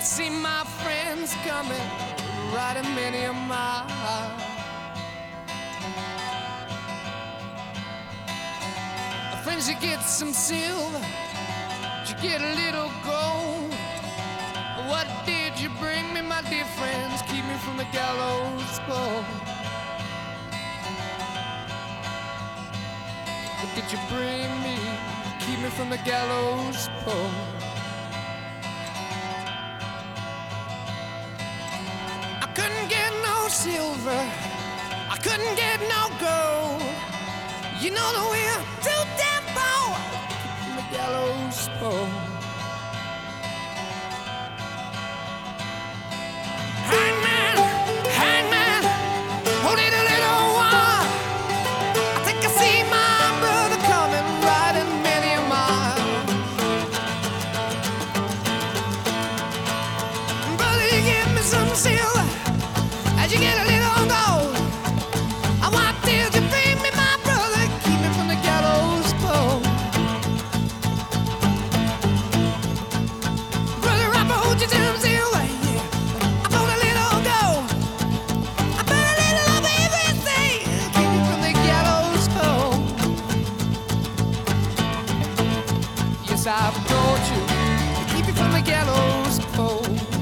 see my friends coming, riding many a mile. Friends, you get some silver, you get a little gold. What did you bring me, my dear friends? Keep me from the gallows pole. What did you bring me? Keep me from the gallows pole. I couldn't get no silver, I couldn't get no gold. You know that we're too damn poor. Keep from the gallows pole. Hangman, hangman, hold it a little while. I think I see my brother coming, riding many a mile. Brother, you give me some silver as you get a little gold. I want till you bring me my brother, keep me from the gallows pole. Brother, I hold you some silver, yeah. I put a little gold, I put a little of everything, keep me from the gallows pole. Yes, I've told you to keep you from the gallows pole.